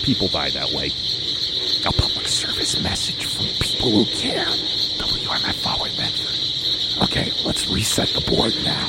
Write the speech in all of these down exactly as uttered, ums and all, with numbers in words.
People die that way. A public service message from people who care. W M F O in Medford. Okay, let's reset the board now.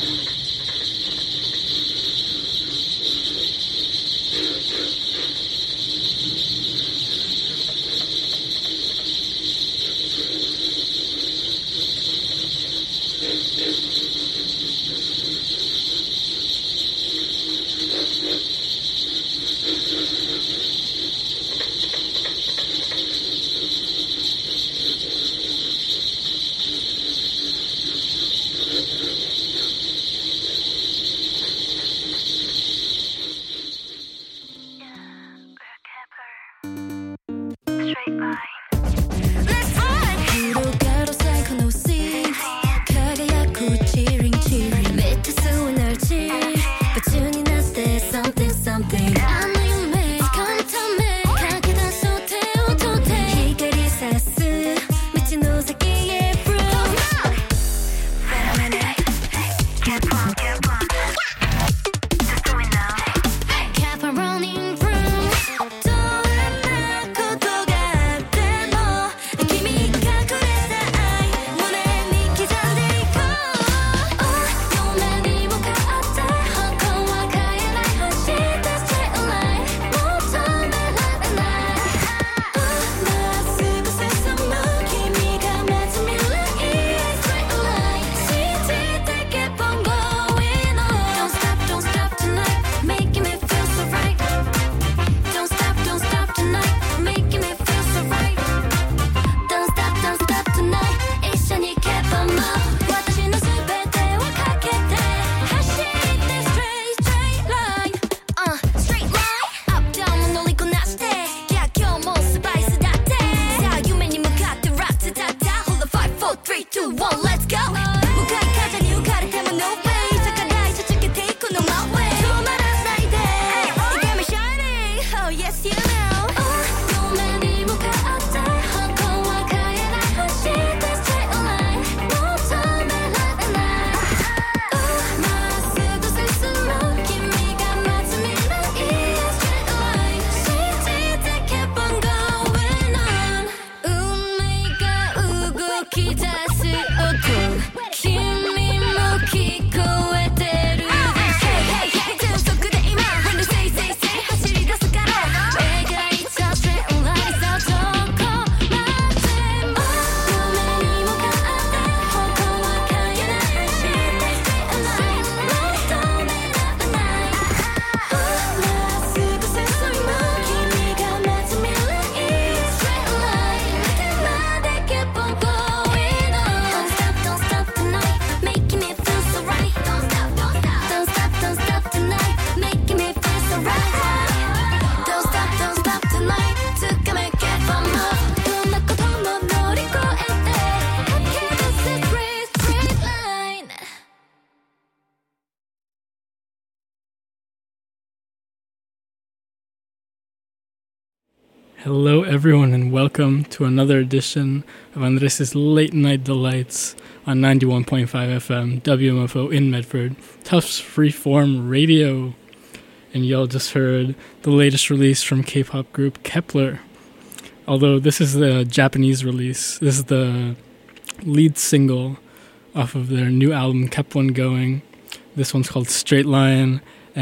Hello everyone and welcome to another edition of Andres' Late Night Delights on ninety-one point five F M, W M F O in Medford, Tufts Freeform Radio. And y'all just heard the latest release from K-pop group Kep1er. Although this is the Japanese release, this is the lead single off of their new album Kept One Going. This one's called Straight Line,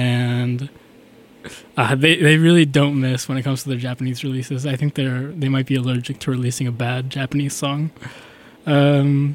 and Uh, they they really don't miss when it comes to their Japanese releases. I think they're they might be allergic to releasing a bad Japanese song. Um,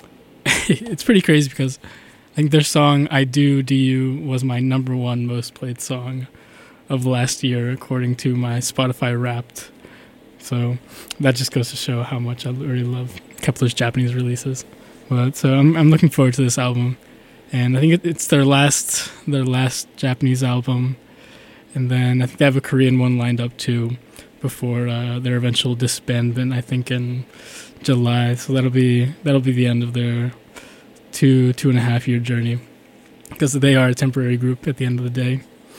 it's pretty crazy because I think their song "I Do Do You" was my number one most played song of last year, according to my Spotify Wrapped. So that just goes to show how much I really love Kep1er's Japanese releases. But so I'm I'm looking forward to this album, and I think it, it's their last their last Japanese album. And then I think they have a Korean one lined up too before uh, their eventual disbandment, I think in July. So that'll be that'll be the end of their two two and a half year journey, because they are a temporary group at the end of the day.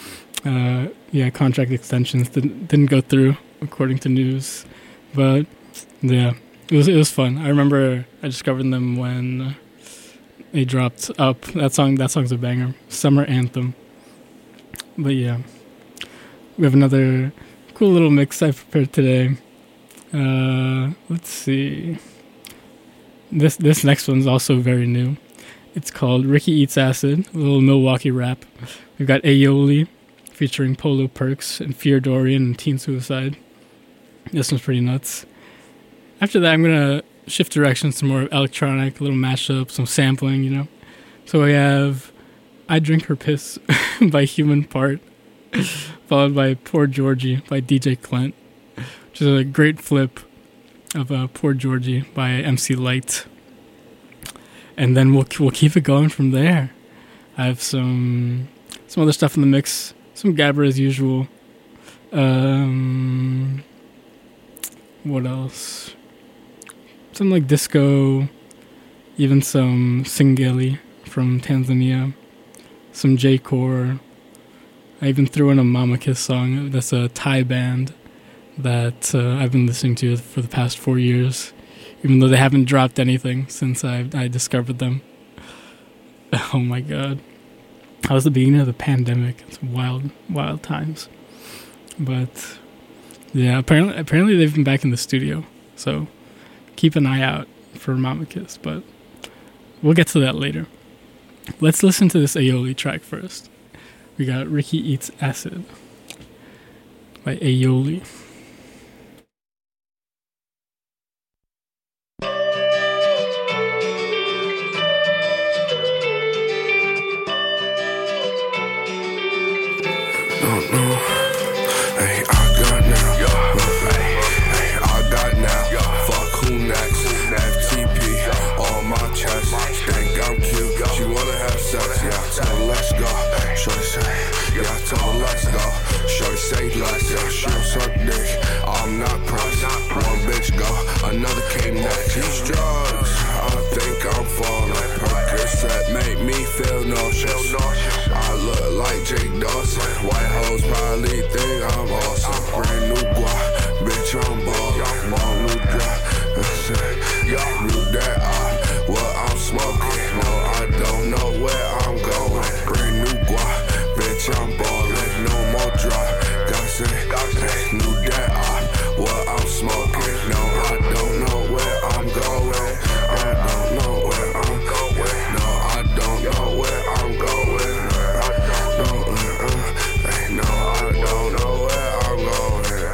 Uh, yeah, contract extensions didn't didn't go through according to news, but yeah, it was it was fun. I remember I discovered them when they dropped Up. That song that song's a banger, summer anthem. But yeah. We have another cool little mix I prepared today. Uh, let's see. This this next one's also very new. It's called Ricky Eats Acid, a little Milwaukee rap. We've got Aioli featuring Polo Perks and Fear Dorian and Teen Suicide. This one's pretty nuts. After that, I'm going to shift directions to more electronic, a little mashup, some sampling, you know. So we have I Drink Her Piss by Human Part, followed by Poor Georgie by D J Clint, which is a great flip of uh, Poor Georgie by M C Light. And then we'll we'll keep it going from there. I have some some other stuff in the mix, some Gabber as usual. Um, what else? Some like disco, even some Singeli from Tanzania, some J-Core. I even threw in a Mama Kiss song. That's a Thai band that uh, I've been listening to for the past four years, even though they haven't dropped anything since I I discovered them. Oh my god. That was the beginning of the pandemic. It's wild, wild times. But yeah, apparently apparently they've been back in the studio. So keep an eye out for Mama Kiss, but we'll get to that later. Let's listen to this Aioli track first. We got Ricky Eats Acid by Aioli. Say less, yeah, she don't suck dick. I'm not pressed. One bitch go, another came next. These drugs, I think I'm falling. Percocet make me feel nauseous. I look like Jake Dawson. White hoes probably think I'm awesome. Brand new guap, bitch, I'm ballin'. Want new drop, that's it. Knew that I, what I'm smoking. No, I don't know where I'm going. Brand new guap, bitch, I'm ballin'. No more drop. Knew that I, what I'm smoking. No, I don't know where I'm going. I don't know where I'm going. No, I don't know where I'm going. I don't know, uh, no, I don't know where I'm going.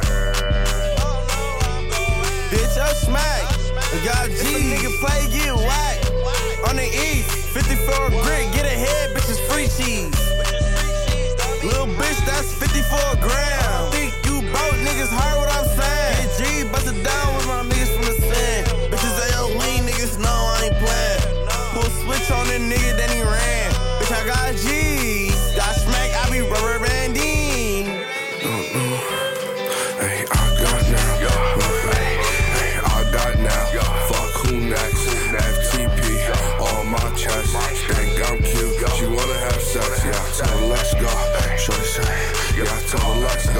Bitch, I'm smack. I got G. If a nigga play, get whack. On the east, fifty-four grit, get ahead, bitches free cheese. Little bitch, that's fifty-four grams. Think you broke niggas heard what I'm saying. Get G, bust it down with my niggas from the sand. Bitches A O lean, niggas know I ain't playing. Pull switch on the nigga, then he ran. Bitch, I got G's. Got smack, I be rubber banding. Uh-uh. Hey, I got now. Hey, I got now. Fuck who next? F T P on my chest. Think I'm cute. She wanna have sex, yeah. Tell her let's go. Shorty say, yeah, tell her let's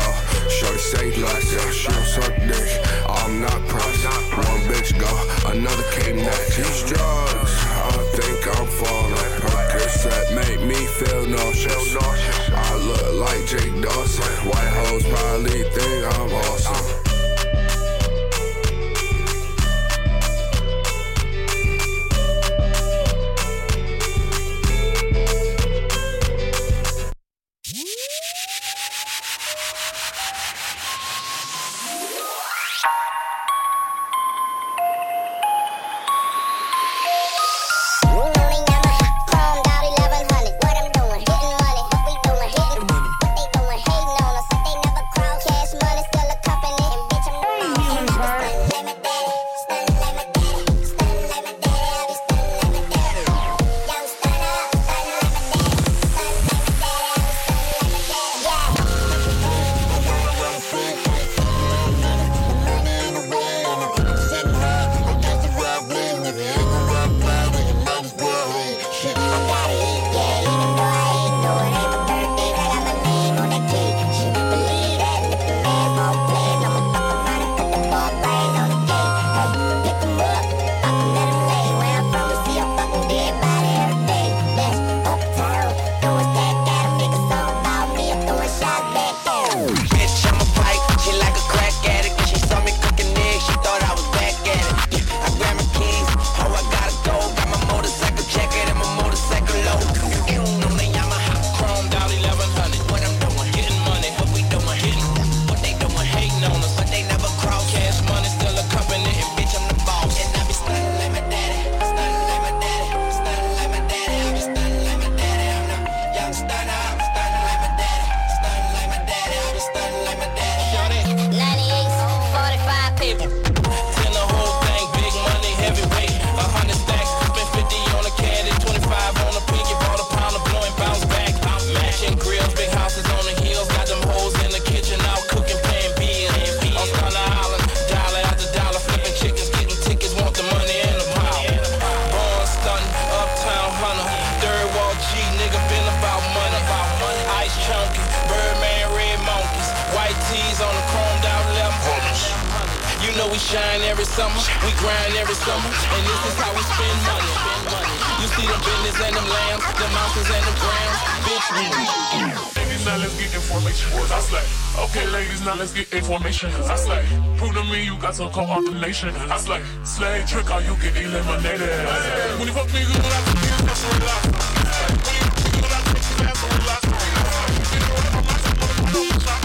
You know we shine every summer, we grind every summer, and this is how we spend money. You see them business and them lambs, them ounces and them grams, bitch, we Ladies, now let's get information. I slay. Okay, ladies, now let's get information. I slay. Prove to me you got some coordination. I slay. Slay trick or you get eliminated. When you fuck me good, I can get that's a relax. When you fuck me good, I take your ass on relax. You know what I'm about to put a little shot.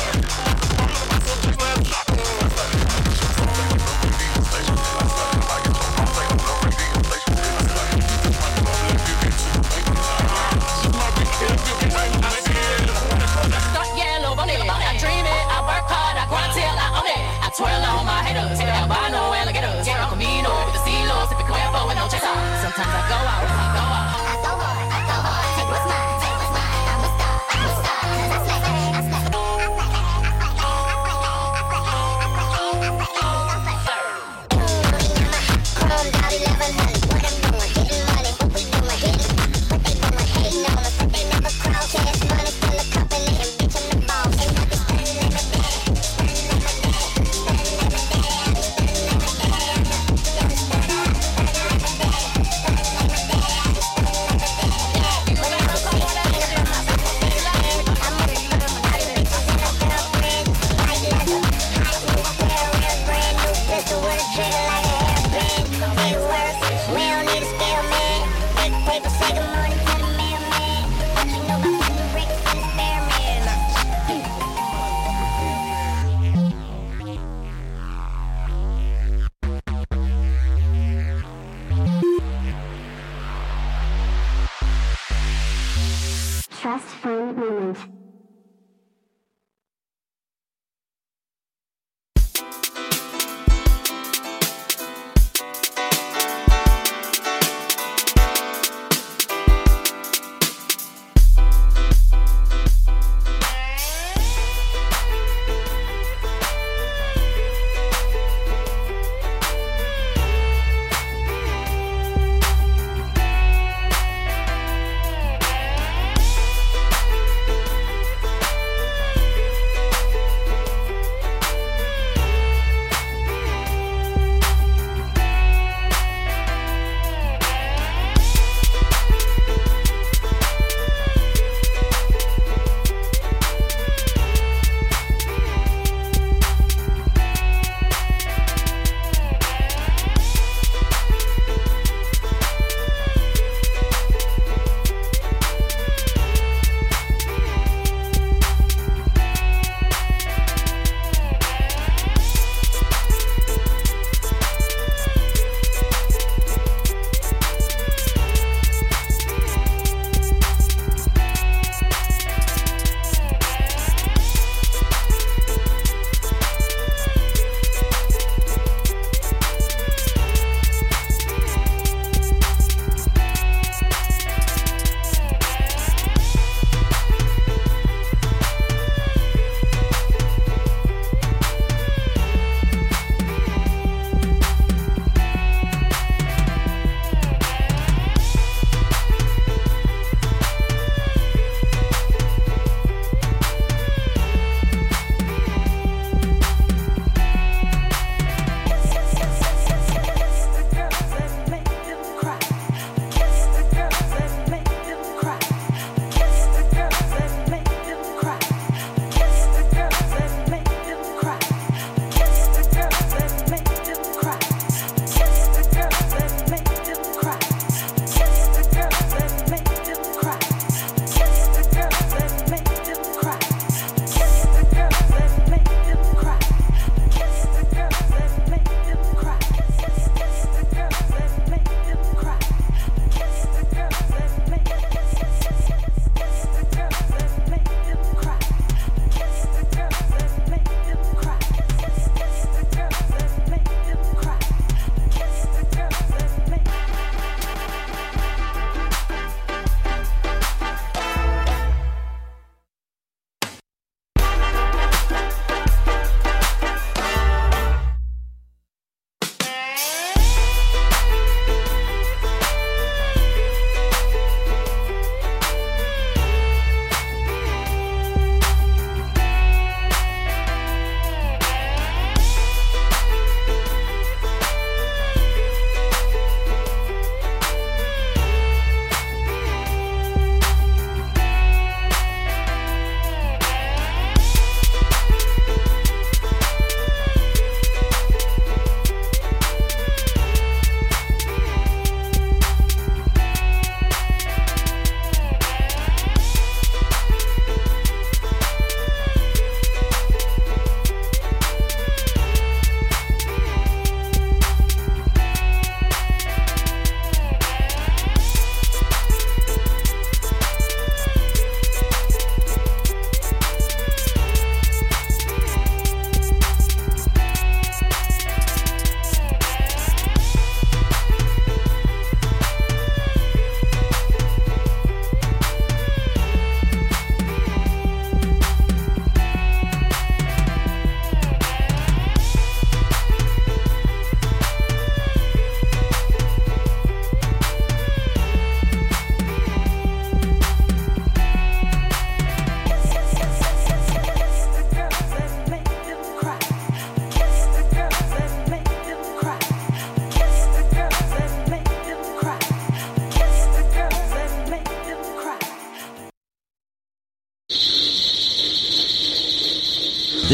Twirl on my haters, albino alligators, Camino with the C-Los, if it Cuervo with no chaser. Sometimes I go out, I go out, I go out, I go out.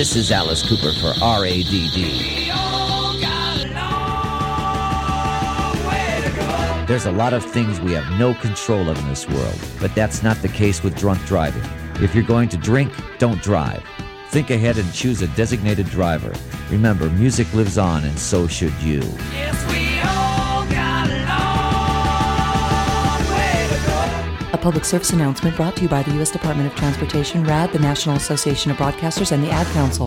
This is Alice Cooper for R A D D. There's a lot of things we have no control of in this world, but that's not the case with drunk driving. If you're going to drink, don't drive. Think ahead and choose a designated driver. Remember, music lives on, and so should you. Yes, we all got a long way to go. A public service announcement brought to you by the U S Department of Transportation, R A D, the National Association of Broadcasters, and the Ad Council.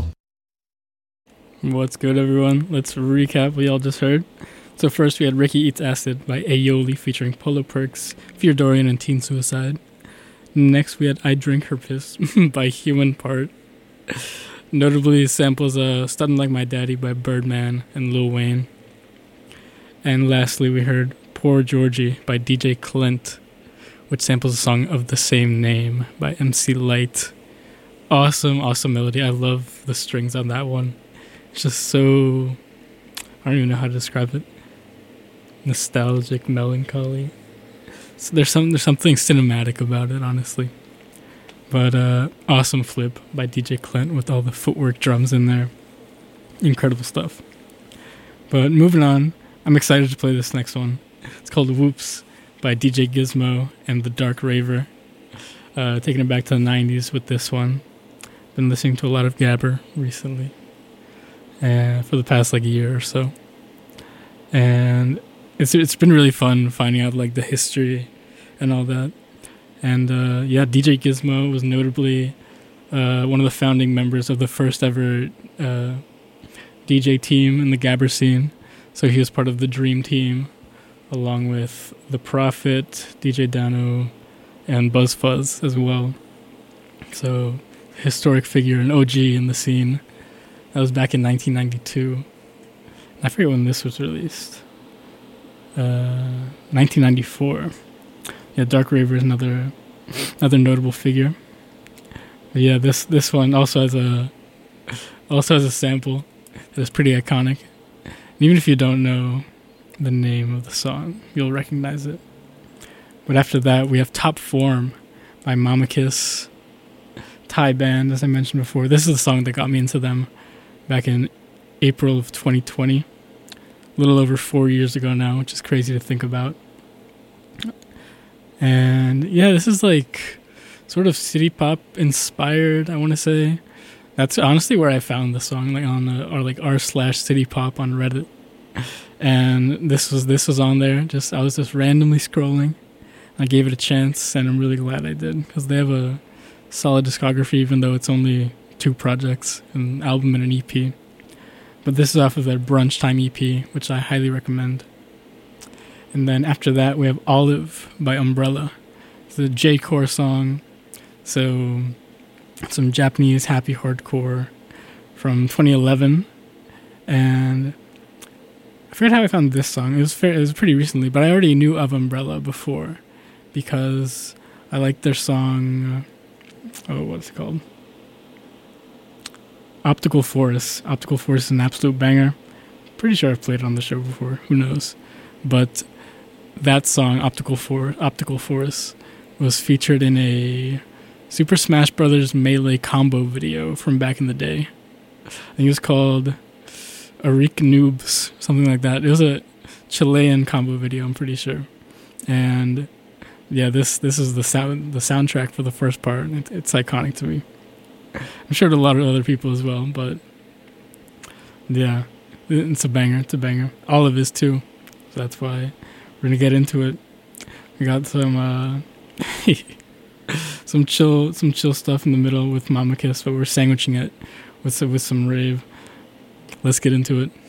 What's good, everyone? Let's recap what y'all just heard. So first we had Ricky Eats Acid by Aioli featuring Polo Perks, Feodorian, and Teen Suicide. Next we had I Drink Her Piss by Human Part. Notably samples uh, Stuntin' Like My Daddy by Birdman and Lil Wayne. And lastly we heard Poor Georgie by D J Clint, which samples a song of the same name by M C Lyte. Awesome, awesome melody. I love the strings on that one. It's just so... I don't even know how to describe it. Nostalgic, melancholy. So there's some there's something cinematic about it, honestly. But uh, awesome flip by D J Clint with all the footwork drums in there. Incredible stuff. But moving on, I'm excited to play this next one. It's called Whoops by D J Gizmo and the Dark Raver. Uh, taking it back to the nineties with this one. Been listening to a lot of Gabber recently. Uh, for the past like a year or so. And it's it's been really fun finding out like the history and all that. And uh, yeah, D J Gizmo was notably uh, one of the founding members of the first ever uh, D J team in the Gabber scene. So he was part of the Dream Team, along with The Prophet, D J Dano, and Buzz Fuzz as well. So historic figure, an O G in the scene. That was back in nineteen ninety-two. I forget when this was released. Uh, nineteen ninety-four. Yeah, Dark Raver is another another notable figure. But yeah, this this one also has a also has a sample that is pretty iconic. And even if you don't know the name of the song, you'll recognize it. But after that, we have Top Form by Mama Kiss, Thai band, as I mentioned before. This is the song that got me into them back in April of twenty twenty. A little over four years ago now, which is crazy to think about. And yeah, this is like sort of city pop inspired, I want to say. That's honestly where I found the song, like on the, or like r slash city pop on Reddit. And this was this was on there. Just I was just randomly scrolling. I gave it a chance, and I'm really glad I did, because they have a solid discography, even though it's only two projects, an album and an E P. But this is off of their Brunch Time E P, which I highly recommend. And then after that, we have Olive by Umbrella. It's a J-core song, so some Japanese happy hardcore from twenty eleven. And I forget how I found this song. It was fair, it was pretty recently, but I already knew of Umbrella before, because I liked their song, oh, what's it called? Optical Forest. Optical Forest is an absolute banger. Pretty sure I've played it on the show before. Who knows? But that song, Optical For- Optical Forest, was featured in a Super Smash Bros. Melee combo video from back in the day. I think it was called Arik Noobs, something like that. It was a Chilean combo video, I'm pretty sure. And yeah, this this is the sound the soundtrack for the first part. It, it's iconic to me. I'm sure to a lot of other people as well, but yeah, it's a banger. It's a banger. Olive is too, so that's why we're gonna get into it. We got some uh, some chill, some chill stuff in the middle with Mama Kiss, but we're sandwiching it with with some rave. Let's get into it.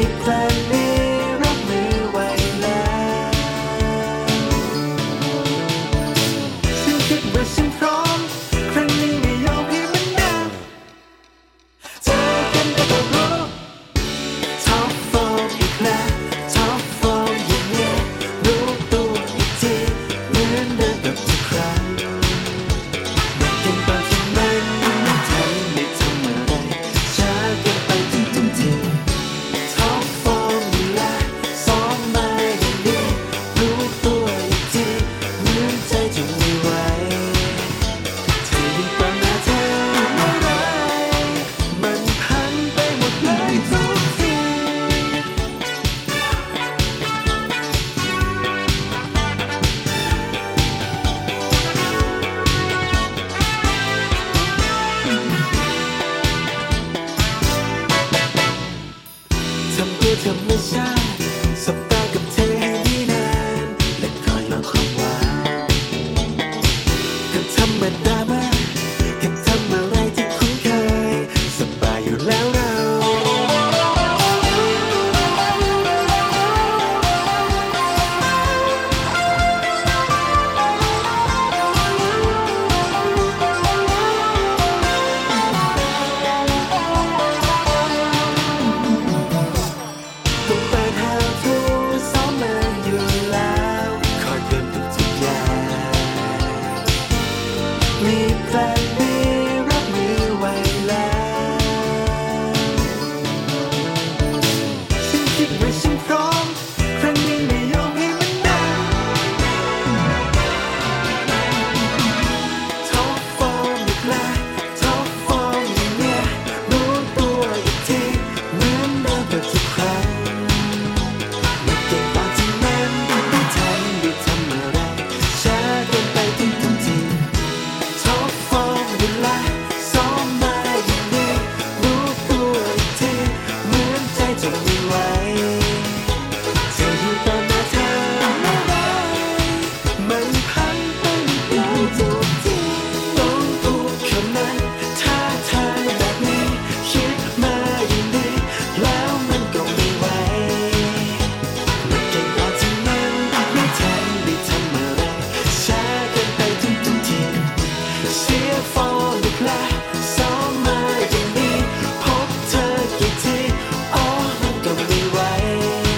แพลนนี้รับมือไว้แล้วฉันคิดว่าฉันพร้อมครั้งนี้ไม่ยอมให้มันนานเจอกันก็ต้องรู้ท็อปฟอร์มอีกแล้วท็อปฟอร์มอย่างเนี้ยรู้ตัวอีกทีเหมือนเดิมกับทุกครั้งไม่เกินตอนที่มันไม่ทันได้ทำอะไรช้าเกินไปทุกทุกทีท็อปฟอร์มอยู่แล้วซ้อมมาอย่างนี้รู้ตัวอีกทีเหมือนใจจะไม่ไหวที่ยิ่งตอนหน้าเธอเมื่อไรมันพันไปหมดเลยทุกที ทำตัวธรรมชาติสบตากับเธอให้ดีนานและคอยรอความหวานก็ธรรมดามากแค่ทำอะไรที่คุ้นเคยสบายอยู่แล้วเราต้องเปิดหาทูซ้อมมาอยู่แล้วคอยเตือนทุกๆอย่างมีแพลนนี้รับมือไว้แล้วฉันคิดว่าฉันพร้อมครั้งนี้ไม่ยอมให้มันนานท็อปฟอร์มอีกแล้วท็อปฟอร์มอย่างเนี้ยรู้ตัวอีกทีเหมือนเดิมกับทุกครั้งไม่เก่งตอนที่มันไม่ทันได้ทำอะไรช้าเกินไปทุกทุกทีท็อปฟอร์มอยู่แล้วซ้อมมาอย่างนี้รู้ตัวอีกทีเหมือนใจจะไม่ไหวเธออยู่ตอนหน้าเธอเมื่อไรมันพันไปหมดเลยทุกทีต้องพูดคำนั้นท่าทางแบบนี้คิดมาอย่างนี้แล้วมันก็ไม่ไหวไม่เก่งตอนที่มันไม่ทันได้ทำอะไรช้าเกินไปทุกทุกทีเสียฟอร์มอีกแล้วซ้อมมาอย่างนี้พบเธอกี่ทีอ๋อมันก็ไม่ไหว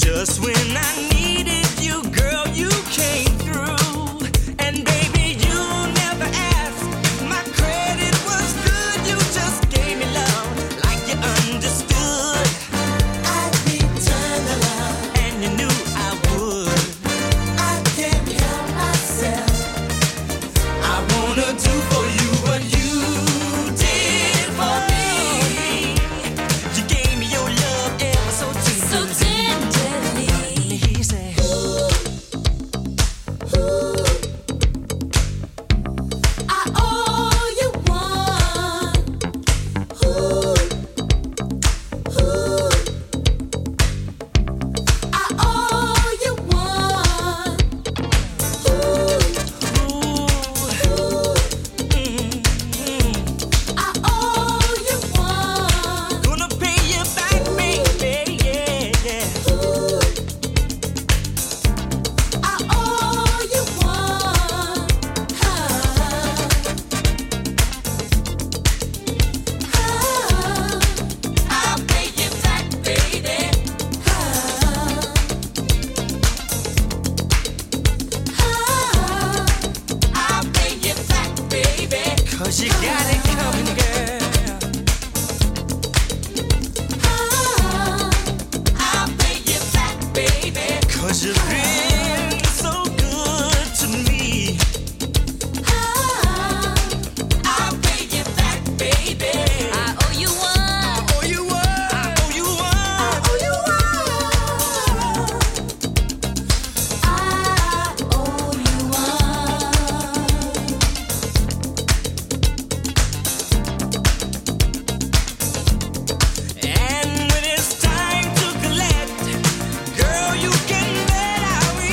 Just when I needed you, girl, you came through. And baby, you never asked. My credit was good, you just gave me love like you understood. I'd return the love, and you knew I would. I can't help myself. I wanna do for you what you did for me. You gave me your love ever so tenderly. So tenderly. He said, ooh, ooh, I owe you one. Ooh, ooh, I owe you one. Ooh, ooh, mm-hmm. I owe you one. Gonna pay you back, baby, yeah, yeah. Ooh, I owe you one. I'll pay you back, baby. I'll pay you back, baby. 'Cause you got it coming, girl. I'll pay you back, baby. 'Cause you've been so good to me. I'll pay you back, baby. I owe you one. I owe you one. I owe you one. I owe you one. I owe you one. And when it's time to collect, girl, you can bet I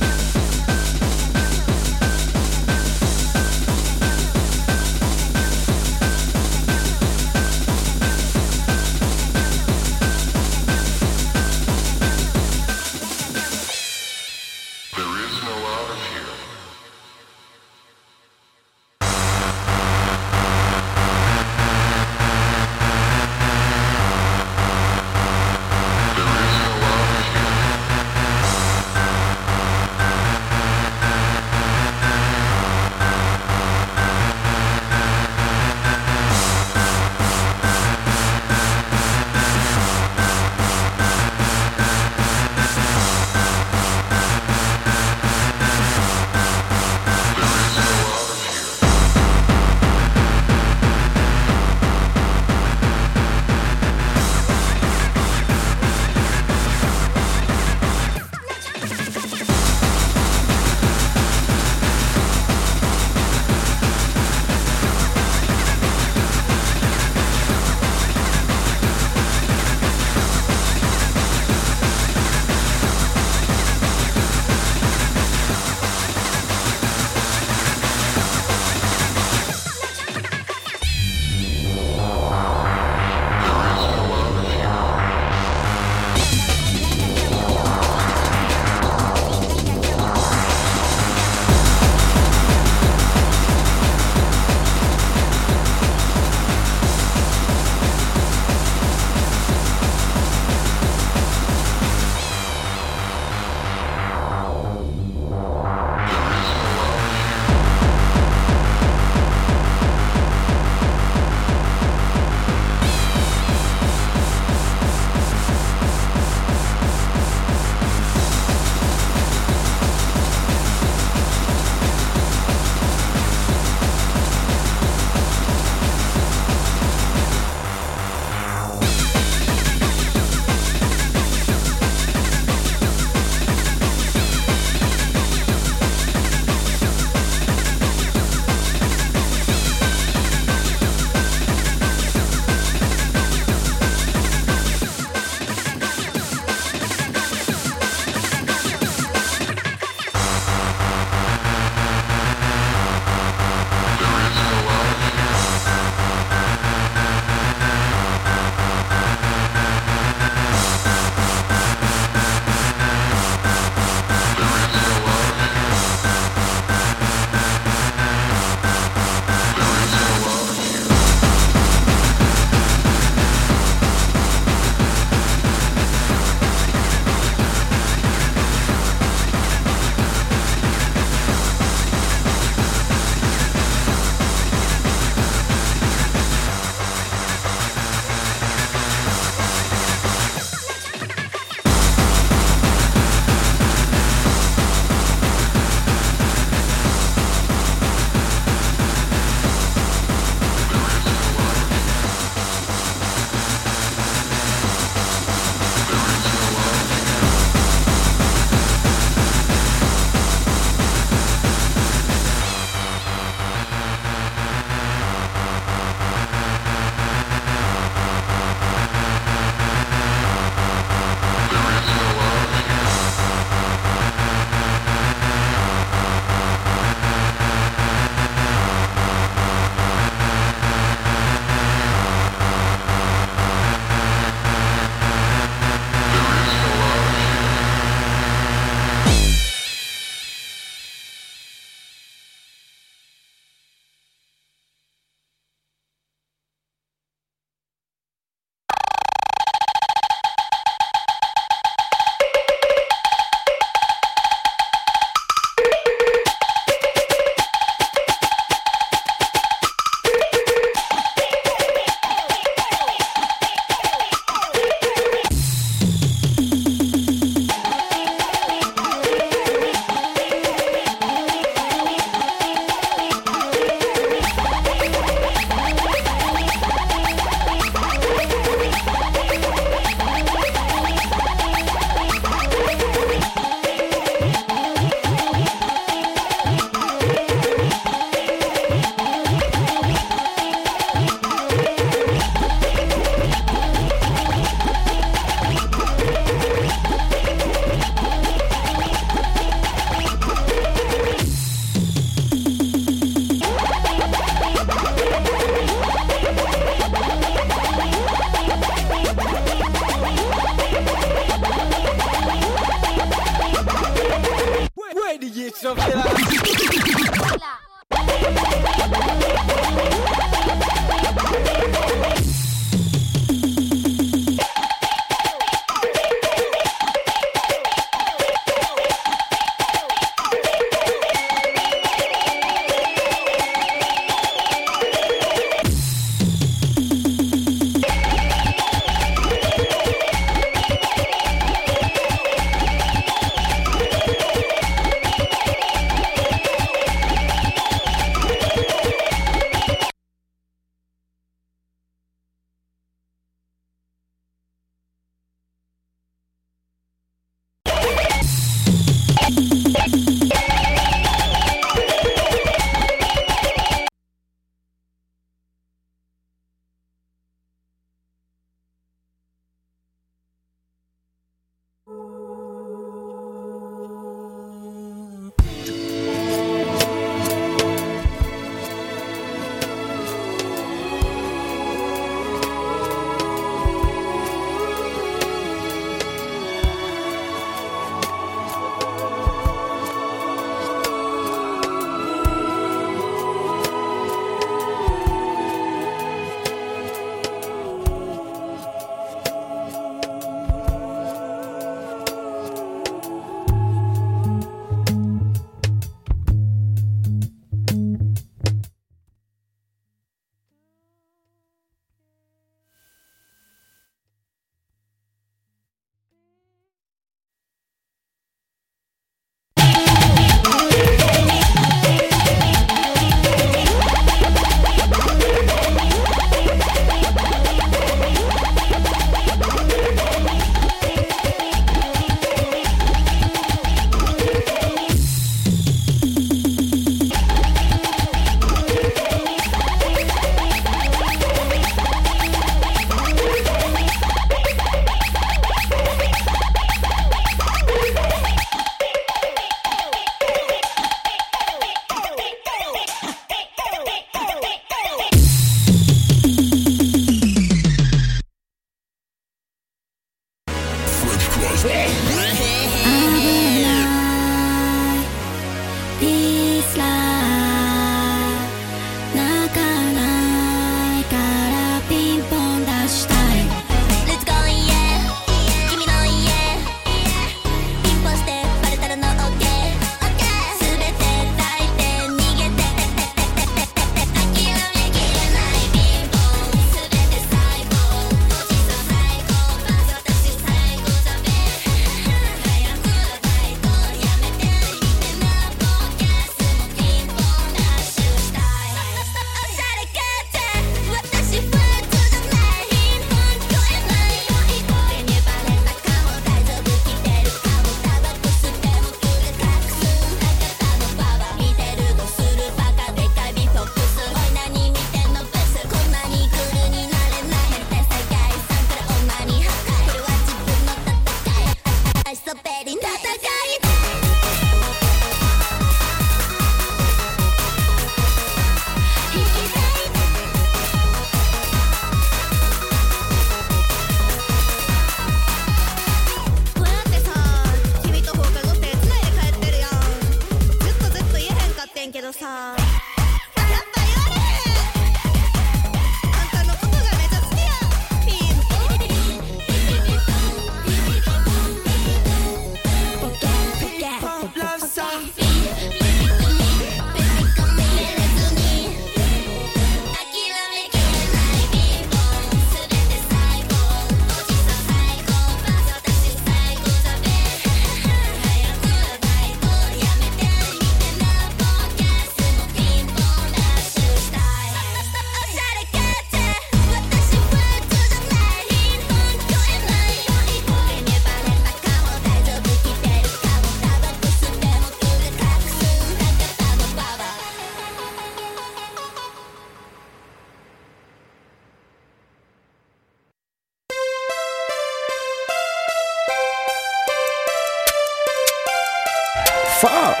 Fuck.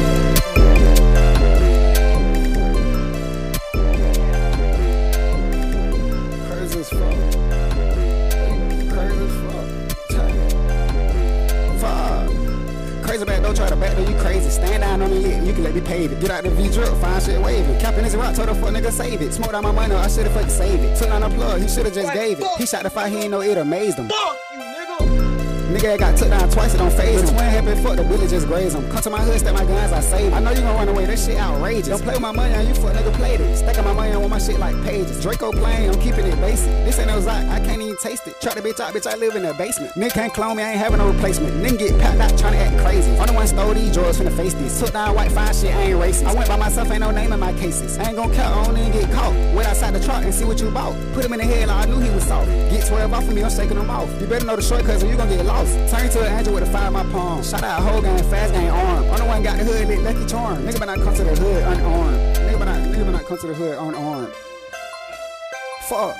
Crazy as fuck. Crazy as fuck. Fuck. Crazy back, don't try to back, though you crazy. Stand down on the lit, you can let me pave it. Get out the V-drip, find shit waving. Captain is a rock, told the fuck nigga save it. Smoked out my money, I should've fucking saved it. Took on a plug, he should've just gave it. He shot the fire, he ain't know it amazed him. Fuck you, nigga. Nigga got took down twice, it don't phase him. Twin happy, fuck the bullet, just graze him. Come to my hood, stack my guns, I save it. I know you gon' run away, that shit outrageous. Don't play with my money, on you fuck nigga played it. Stacking my money on with my shit like pages. Draco playing, I'm keeping it basic. This ain't no Zyte, I can't even taste it. Try the bitch out, bitch, I live in the basement. Nigga can't clone me, I ain't having no replacement. Nigga get packed out, tryna act crazy. I'm the one stole these drawers finna face this. Took down white fine shit, I ain't racist. I went by myself, ain't no name in my cases. I ain't gon' count, I don't even get caught. Went outside the truck and see what you bought. Put him in the head like I knew he was soft. Get twelve off of me, I'm shaking him off. You better know the shortcuts or you gon' get lost. Turn to an angel with a fire in my palm. Shout out whole gang, fast gang arm. I'm the one got the hood lit, lucky charm. Nigga better not come to the hood unarmed. Nigga better not, nigga better not come to the hood unarmed. Fuck.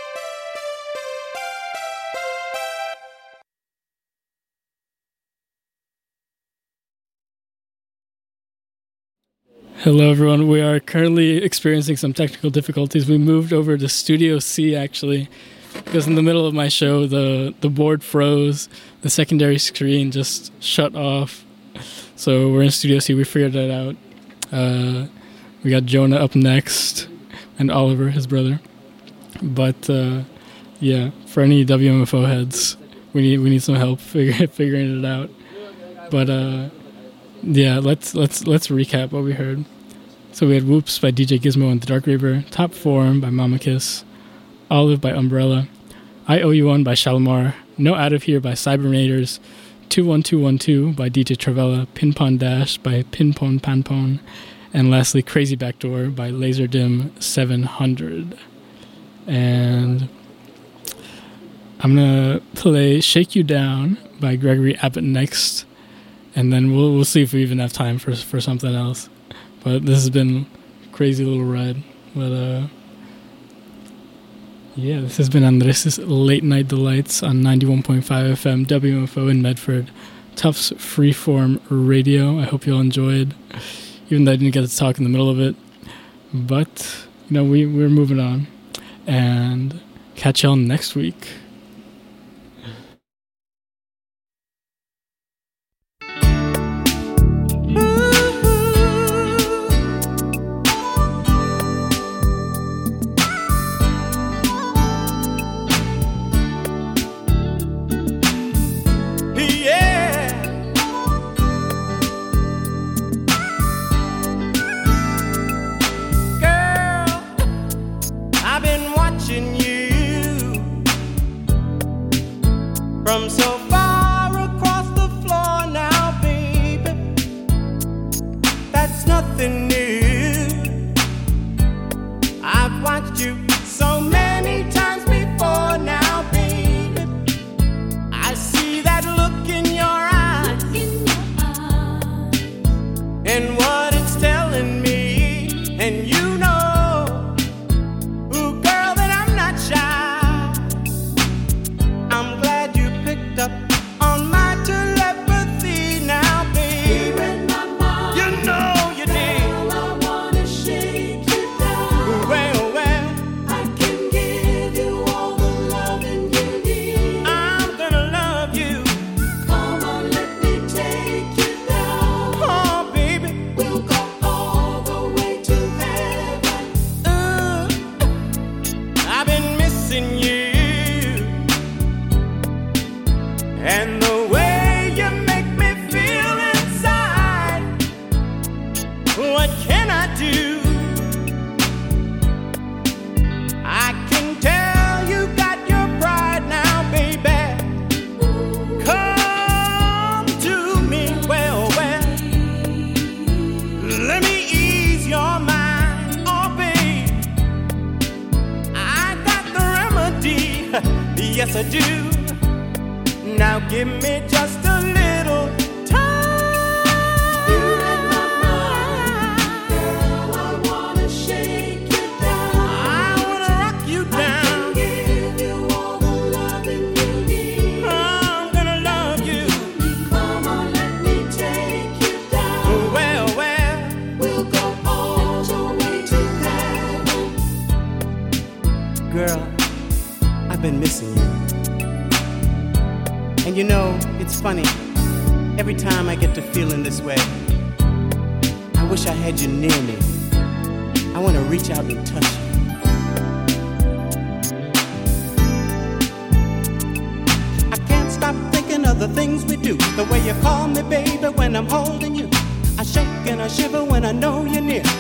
Hello, everyone. We are currently experiencing some technical difficulties. We moved over to Studio C, actually, because in the middle of my show, the, the board froze. The secondary screen just shut off. So we're in Studio C. We figured that out. Uh, we got Jonah up next and Oliver, his brother. But, uh, yeah, for any W M F O heads, we need we need some help figure, figuring it out. But, uh... yeah, let's let's let's recap what we heard. So we had Whoops by D J Gizmo and the Dark Reaver, Top Form by Mama Kiss, Olive by Umbrella, I Owe You One by Shalimar, No Out of Here by Cybernators, two one two one two by D J Travella, Pin Pon Dash by Pin Pon Pan Pon, and lastly Crazy Backdoor by Laserdim seven hundred. And I'm gonna play Shake You Down by Gregory Abbott next. And then we'll we'll see if we even have time for for something else. But this has been a crazy little ride. But uh, yeah, this has been Andres' Late Night Delights on ninety-one point five F M W M F O in Medford. Tufts Freeform Radio. I hope you all enjoyed, even though I didn't get to talk in the middle of it. But you know, we we're moving on, and catch y'all next week. From so far across the floor now, baby, that's nothing new. I've watched you so many times before now, baby. I see that look in your eyes, and what it's telling me, and you know, ooh, girl, that I'm not shy. I'm glad you picked up Yes, I do. Now give me just a little time. You're in my mind, girl. I wanna shake you down. I wanna rock you down. I can give you all the loving you need. I'm gonna love you. Come on, let me take you down. Well, well, we'll go all the way to heaven. Girl, I've been missing you. And you know, it's funny, every time I get to feeling this way, I wish I had you near me. I want to reach out and touch you. I can't stop thinking of the things we do, the way you call me baby when I'm holding you. I shake and I shiver when I know you're near.